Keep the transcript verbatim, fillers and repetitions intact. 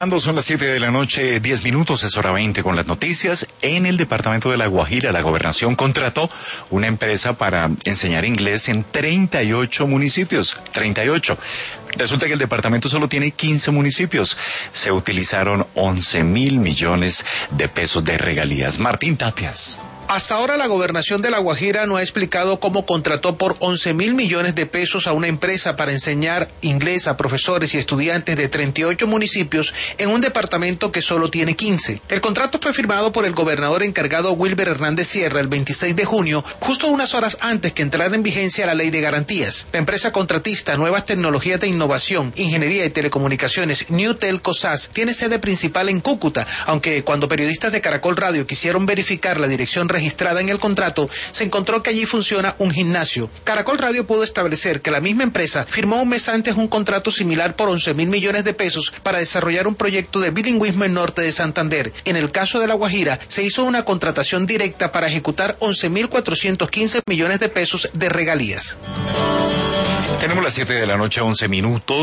Son las siete de la noche, diez minutos, es hora veinte con las noticias. En el departamento de La Guajira, la gobernación contrató una empresa para enseñar inglés en treinta y ocho municipios. treinta y ocho. Resulta que el departamento solo tiene quince municipios. Se utilizaron once mil millones de pesos de regalías. Martín Tapias. Hasta ahora la gobernación de La Guajira no ha explicado cómo contrató por once mil millones de pesos a una empresa para enseñar inglés a profesores y estudiantes de treinta y ocho municipios en un departamento que solo tiene quince. El contrato fue firmado por el gobernador encargado Wilber Hernández Sierra el veintiséis de junio, justo unas horas antes que entrara en vigencia la ley de garantías. La empresa contratista Nuevas Tecnologías de Innovación, Ingeniería y Telecomunicaciones, Newtel COSAS, tiene sede principal en Cúcuta, aunque cuando periodistas de Caracol Radio quisieron verificar la dirección registrada en el contrato, se encontró que allí funciona un gimnasio. Caracol Radio pudo establecer que la misma empresa firmó un mes antes un contrato similar por once mil millones de pesos para desarrollar un proyecto de bilingüismo en Norte de Santander. En el caso de La Guajira, se hizo una contratación directa para ejecutar once mil cuatrocientos quince millones de pesos de regalías. Tenemos las siete de la noche, once minutos.